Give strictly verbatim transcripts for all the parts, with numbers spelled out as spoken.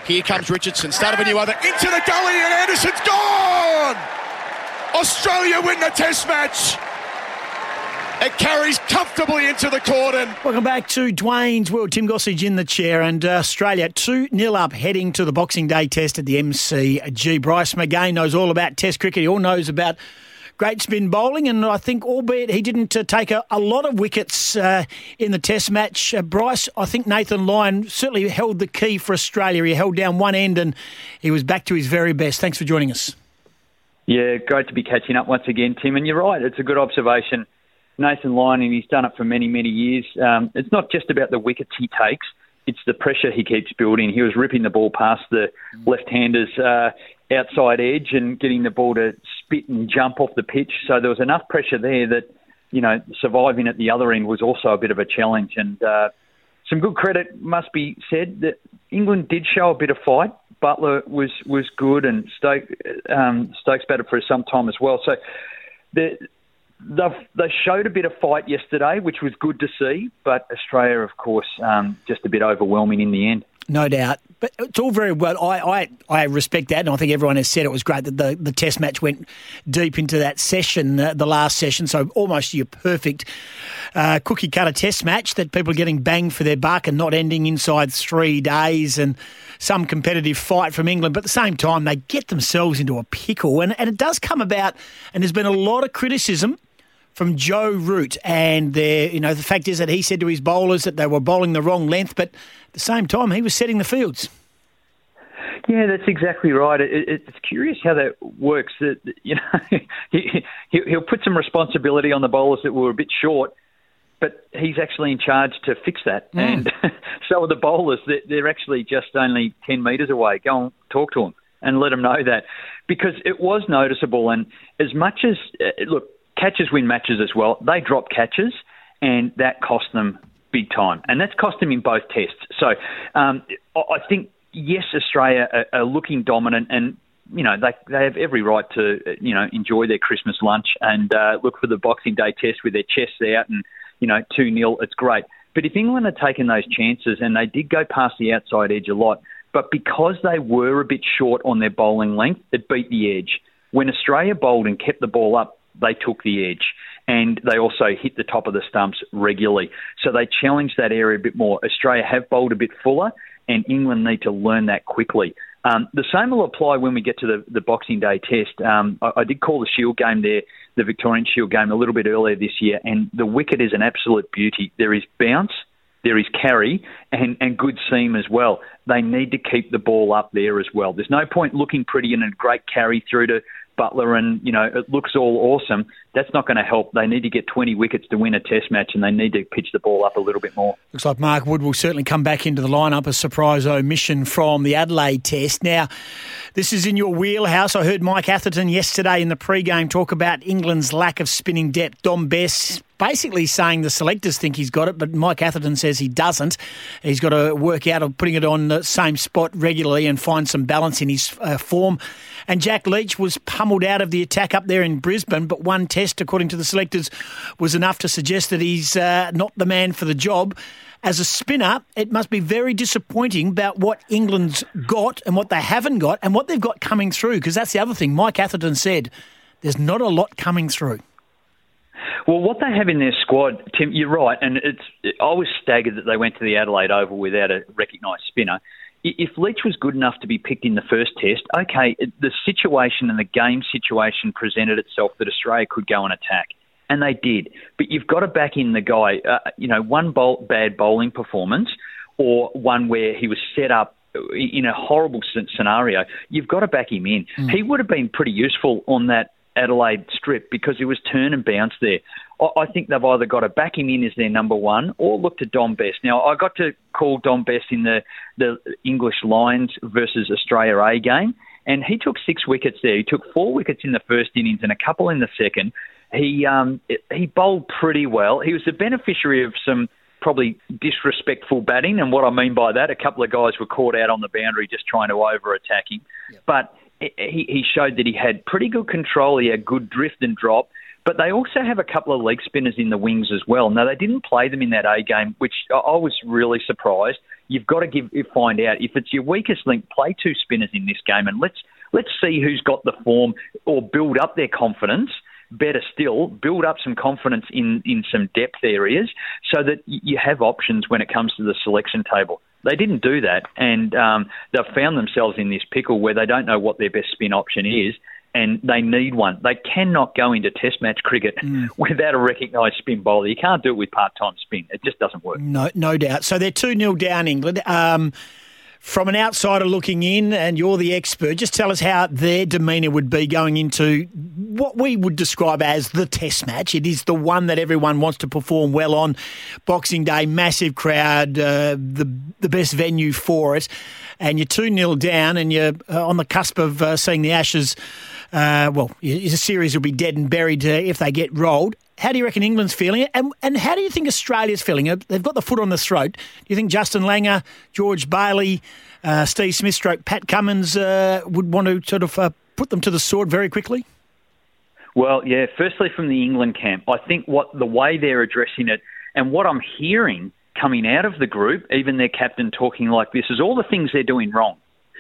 Here comes Richardson, start of a new over, into the gully, and Anderson's gone! Australia win the Test match. It carries comfortably into the cordon. Welcome back to Dwayne's World. Tim Gossage in the chair, and uh, Australia two nil up heading to the Boxing Day Test at the M C G. Bryce McGain knows all about Test cricket. He all knows about great spin bowling, and I think, albeit he didn't uh, take a, a lot of wickets uh, in the Test match, uh, Bryce, I think Nathan Lyon certainly held the key for Australia. He held down one end and he was back to his very best. Thanks for joining us. Yeah, great to be catching up once again, Tim. And you're right, it's a good observation. Nathan Lyon, and he's done it for many, many years. Um, it's not just about the wickets he takes, it's the pressure he keeps building. He was ripping the ball past the left-handers uh, outside edge and getting the ball to spit and jump off the pitch. So there was enough pressure there that, you know, surviving at the other end was also a bit of a challenge. And uh, some good credit must be said that England did show a bit of fight. Butler was, was good, and Stoke, um, Stokes batted for some time as well. So the They've, they showed a bit of fight yesterday, which was good to see, but Australia, of course, um, just a bit overwhelming in the end. No doubt. But it's all very well. I, I, I respect that, and I think everyone has said it was great that the, the Test match went deep into that session, uh, the last session, so almost your perfect uh, cookie-cutter Test match that people are getting banged for their buck and not ending inside three days and some competitive fight from England. But at the same time, they get themselves into a pickle, and, and it does come about, and there's been a lot of criticism from Joe Root, and there, you know, the fact is that he said to his bowlers that they were bowling the wrong length, but at the same time, he was setting the fields. Yeah, that's exactly right. It, it, it's curious how that works. That, you know, he, he'll put some responsibility on the bowlers that were a bit short, but he's actually in charge to fix that. Mm. And so are the bowlers. They're actually just only ten metres away. Go and talk to them and let them know that, because it was noticeable. And as much as uh, look. Catches win matches as well. They drop catches, and that cost them big time. And that's cost them in both tests. So um, I think, yes, Australia are, are looking dominant, and, you know, they they have every right to, you know, enjoy their Christmas lunch and uh, look for the Boxing Day Test with their chests out and, you know, two nil, it's great. But if England had taken those chances, and they did go past the outside edge a lot, but because they were a bit short on their bowling length, it beat the edge. When Australia bowled and kept the ball up, they took the edge, and they also hit the top of the stumps regularly. So they challenged that area a bit more. Australia have bowled a bit fuller, and England need to learn that quickly. Um, the same will apply when we get to the, the Boxing Day Test. Um, I, I did call the Shield game there, the Victorian Shield game, a little bit earlier this year, and the wicket is an absolute beauty. There is bounce, there is carry, and, and good seam as well. They need to keep the ball up there as well. There's no point looking pretty and a great carry through to Butler and, you know, it looks all awesome. That's not going to help. They need to get twenty wickets to win a Test match, and they need to pitch the ball up a little bit more. Looks like Mark Wood will certainly come back into the lineup, a surprise omission from the Adelaide Test. Now, this is in your wheelhouse. I heard Mike Atherton yesterday in the pre-game talk about England's lack of spinning depth. Dom Bess basically saying the selectors think he's got it, but Mike Atherton says he doesn't. He's got to work out of putting it on the same spot regularly and find some balance in his uh, form. And Jack Leach was pummeled out of the attack up there in Brisbane, but one test, according to the selectors, was enough to suggest that he's uh, not the man for the job. As a spinner, it must be very disappointing about what England's got and what they haven't got and what they've got coming through, because that's the other thing. Mike Atherton said there's not a lot coming through. Well, what they have in their squad, Tim, you're right, and it's. I was staggered that they went to the Adelaide Oval without a recognised spinner. If Leach was good enough to be picked in the first test, okay, the situation and the game situation presented itself that Australia could go and attack, and they did. But you've got to back in the guy. Uh, you know, one bowl, bad bowling performance or one where he was set up in a horrible scenario, you've got to back him in. Mm. He would have been pretty useful on that Adelaide strip because it was turn and bounce there. I think they've either got to back him in as their number one or look to Dom Bess. Now, I got to call Dom Bess in the, the English Lions versus Australia A game, and he took six wickets there. He took four wickets in the first innings and a couple in the second. He um, he bowled pretty well. He was the beneficiary of some probably disrespectful batting, and what I mean by that, a couple of guys were caught out on the boundary just trying to over-attack him. Yep. But he, he showed that he had pretty good control. He had good drift and drop. But they also have a couple of leg spinners in the wings as well. Now, they didn't play them in that A game, which I was really surprised. You've got to give find out. If it's your weakest link, play two spinners in this game, and let's let's see who's got the form or build up their confidence. Better still, build up some confidence in, in some depth areas so that you have options when it comes to the selection table. They didn't do that, and um, they've found themselves in this pickle where they don't know what their best spin option is, and they need one. They cannot go into Test match cricket mm. without a recognised spin bowler. You can't do it with part-time spin. It just doesn't work. No, no doubt. So they're two nil down, England. Um, from an outsider looking in, and you're the expert, just tell us how their demeanour would be going into what we would describe as the Test match. It is the one that everyone wants to perform well on. Boxing Day, massive crowd, uh, the the best venue for it. And you're two nil down, and you're uh, on the cusp of uh, seeing the Ashes. Uh, well, the series will be dead and buried uh, if they get rolled. How do you reckon England's feeling? And, and how do you think Australia's feeling? They've got the foot on the throat. Do you think Justin Langer, George Bailey, uh, Steve Smith, stroke Pat Cummins uh, would want to sort of uh, put them to the sword very quickly? Well, yeah, firstly from the England camp, I think what the way they're addressing it and what I'm hearing coming out of the group, even their captain talking like this, is all the things they're doing wrong.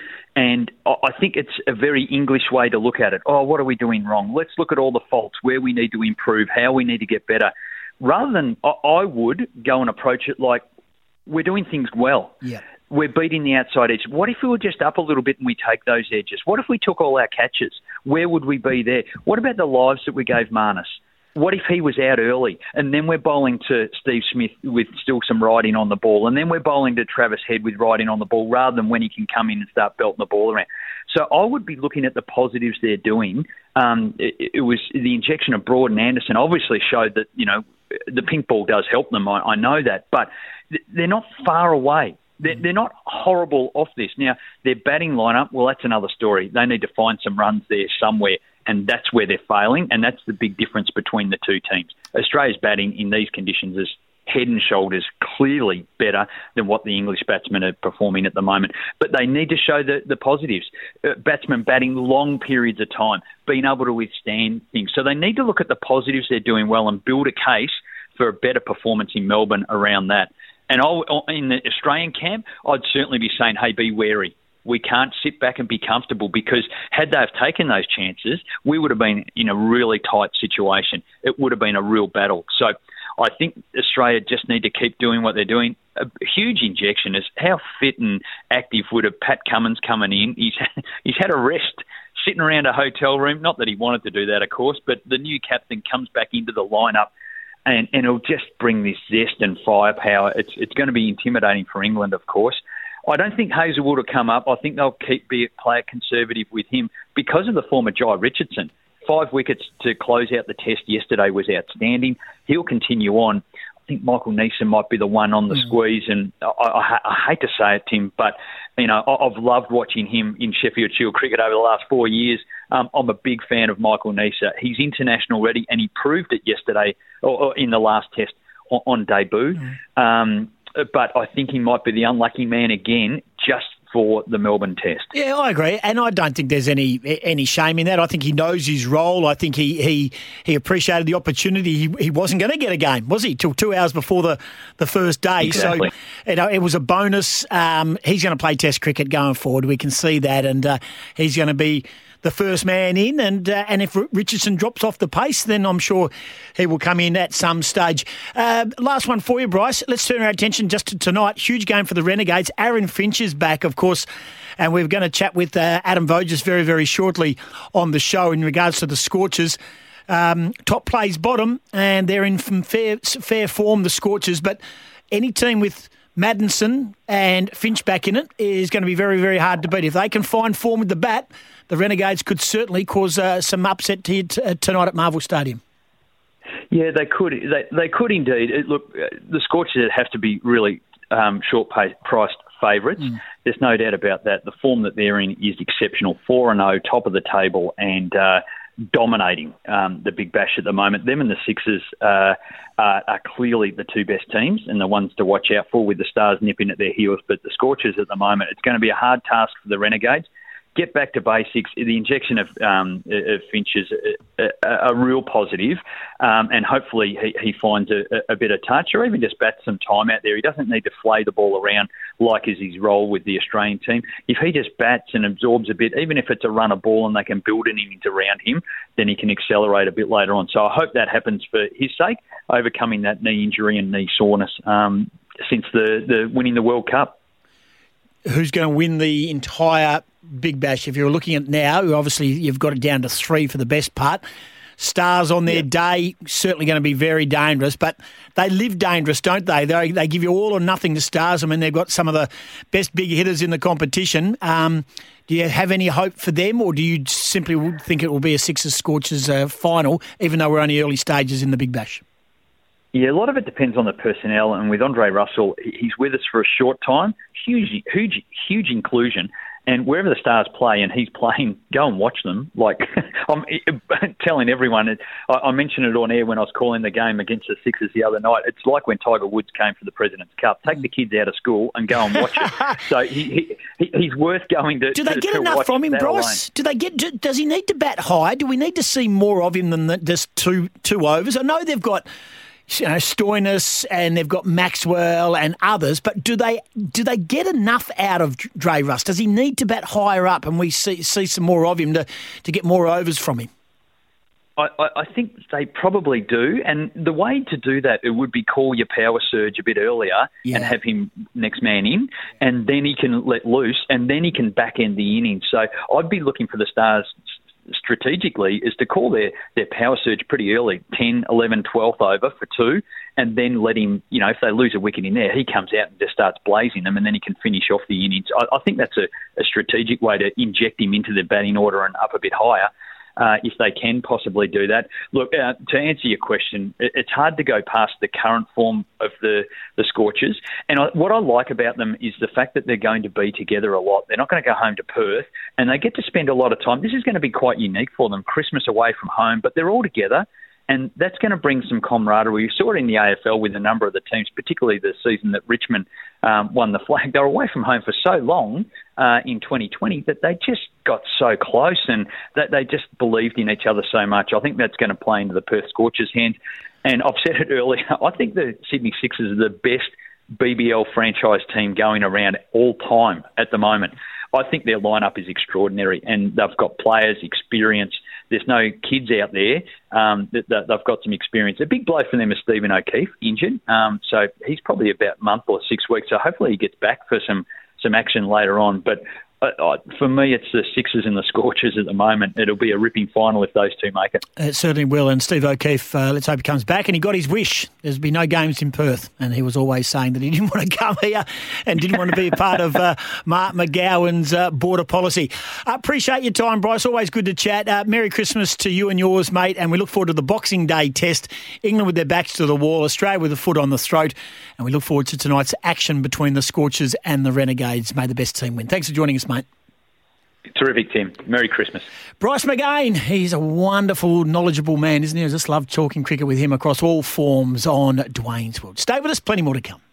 And I think it's a very English way to look at it. Oh, what are we doing wrong? Let's look at all the faults, where we need to improve, how we need to get better. Rather than, I would go and approach it like, we're doing things well. Yeah. We're beating the outside edge. What if we were just up a little bit and we take those edges? What if we took all our catches? Where would we be there? What about the lives that we gave Marnus? What if he was out early and then we're bowling to Steve Smith with still some riding on the ball, and then we're bowling to Travis Head with riding on the ball rather than when he can come in and start belting the ball around? So I would be looking at the positives they're doing. Um, it, it was the injection of Broad and Anderson obviously showed that, you know, the pink ball does help them. I, I know that, but they're not far away. They're, they're not horrible off this. Now, their batting lineup, well, that's another story. They need to find some runs there somewhere, and that's where they're failing, and that's the big difference between the two teams. Australia's batting in these conditions is head and shoulders clearly better than what the English batsmen are performing at the moment. But they need to show the, the positives. Uh, batsmen batting long periods of time, being able to withstand things. So they need to look at the positives they're doing well and build a case for a better performance in Melbourne around that. And I'll, in the Australian camp, I'd certainly be saying, hey, be wary. We can't sit back and be comfortable, because had they have taken those chances, we would have been in a really tight situation. It would have been a real battle. So I think Australia just need to keep doing what they're doing. A huge injection is how fit and active would have Pat Cummins coming in. He's, he's had a rest sitting around a hotel room. Not that he wanted to do that, of course, but the new captain comes back into the lineup. And, and it'll just bring this zest and firepower. It's it's going to be intimidating for England, of course. I don't think Hazelwood will come up. I think they'll keep be play it conservative with him because of the form of Jai Richardson. Five wickets to close out the test yesterday was outstanding. He'll continue on. I think Michael Neeson might be the one on the mm. squeeze, and I, I, I hate to say it, Tim, but you know I, I've loved watching him in Sheffield Shield cricket over the last four years. Um, I'm a big fan of Michael Neeson. He's international ready, and he proved it yesterday or, or in the last test on, on debut. Mm. Um, but I think he might be the unlucky man again, just for the Melbourne Test. Yeah, I agree, and I don't think there's any any shame in that. I think he knows his role. I think he he, he appreciated the opportunity. He, he wasn't going to get a game, was he, till two hours before the, the first day? Exactly. So you know, it was a bonus. Um, he's going to play Test cricket going forward. We can see that, and uh, he's going to be the first man in, and uh, and if Richardson drops off the pace, then I'm sure he will come in at some stage. Uh, last one for you, Bryce. Let's turn our attention just to tonight. Huge game for the Renegades. Aaron Finch is back, of course, and we're going to chat with uh, Adam Voges very, very shortly on the show in regards to the Scorchers. Um, top plays bottom, and they're in from fair, fair form, the Scorchers, but any team with Maddinson and Finch back in it is going to be very, very hard to beat. If they can find form with the bat, the Renegades could certainly cause uh, some upset to you t- uh, tonight at Marvel Stadium. Yeah, they could. They, they could indeed. It, look, uh, the Scorchers have to be really um, short-priced favourites. Mm. There's no doubt about that. The form that they're in is exceptional. four and oh, top of the table, and uh, dominating um, the Big Bash at the moment. Them and the Sixers uh, are, are clearly the two best teams and the ones to watch out for, with the Stars nipping at their heels. But the Scorchers at the moment, it's going to be a hard task for the Renegades. get back to basics. The injection of, um, of Finch is a, a, a real positive, um, and hopefully he, he finds a, a bit of touch, or even just bats some time out there. He doesn't need to flay the ball around like is his role with the Australian team. If he just bats and absorbs a bit, even if it's a run of ball and they can build an innings around him, then he can accelerate a bit later on. So I hope that happens for his sake, overcoming that knee injury and knee soreness um, since the, the winning the World Cup. Who's going to win the entire Big Bash? If you're looking at now, obviously you've got it down to three for the best part. Stars on their yeah. day, certainly going to be very dangerous, but they live dangerous, don't they? They they give you all or nothing to Stars. I mean, they've got some of the best big hitters in the competition. Um, do you have any hope for them, or do you simply think it will be a Sixers Scorchers uh, final, even though we're only early stages in the Big Bash? Yeah, a lot of it depends on the personnel, and with Andre Russell, he's with us for a short time. Huge, huge, huge inclusion. And wherever the Stars play and he's playing, go and watch them. Like, I'm telling everyone, I mentioned it on air when I was calling the game against the Sixers the other night. It's like when Tiger Woods came for the President's Cup. Take the kids out of school and go and watch it. So he, he he's worth going to. Do they to, get to enough from him, Bryce? Alone. Do they get? Do, does he need to bat high? Do we need to see more of him than just two two overs? I know they've got, you know, Stoinis and they've got Maxwell and others, but do they do they get enough out of Dre Russ? Does he need to bat higher up and we see see some more of him to, to get more overs from him? I, I think they probably do, and the way to do that, it would be call your power surge a bit earlier yeah. and have him next man in, and then he can let loose, and then he can back end the innings. So I'd be looking for the Stars strategically is to call their, their power surge pretty early, ten, eleven, twelfth over for two, and then let him, you know, if they lose a wicket in there, he comes out and just starts blazing them, and then he can finish off the innings. I, I think that's a, a strategic way to inject him into the batting order and up a bit higher. Uh, if they can possibly do that. Look, uh, to answer your question, it, it's hard to go past the current form of the, the Scorchers. And I, what I like about them is the fact that they're going to be together a lot. They're not going to go home to Perth, and they get to spend a lot of time. This is going to be quite unique for them, Christmas away from home, but they're all together. And that's going to bring some camaraderie. You saw it in the A F L with a number of the teams, particularly the season that Richmond um, won the flag. They were away from home for so long uh, in twenty twenty that they just got so close and that they just believed in each other so much. I think that's going to play into the Perth Scorchers' hands. And I've said it earlier, I think the Sydney Sixers are the best B B L franchise team going around all time at the moment. I think their lineup is extraordinary, and they've got players, experience. There's no kids out there. Um, that, that they've got some experience. A big blow for them is Stephen O'Keefe, injured. Um, so he's probably about a month or six weeks. So hopefully he gets back for some, some action later on. But uh, uh, for me, it's the Sixers and the Scorchers at the moment. It'll be a ripping final if those two make it. It certainly will. And Steve O'Keefe, uh, let's hope he comes back. And he got his wish. There's been no games in Perth. And he was always saying that he didn't want to come here and didn't want to be a part of uh, Mark McGowan's uh, border policy. I appreciate your time, Bryce. Always good to chat. Uh, Merry Christmas to you and yours, mate. And we look forward to the Boxing Day test. England with their backs to the wall, Australia with a foot on the throat. And we look forward to tonight's action between the Scorchers and the Renegades. May the best team win. Thanks for joining us, mate. Terrific, Tim. Merry Christmas. Bryce McGain, he's a wonderful, knowledgeable man, isn't he? I just love talking cricket with him across all forms on Dwayne's World. Stay with us, plenty more to come.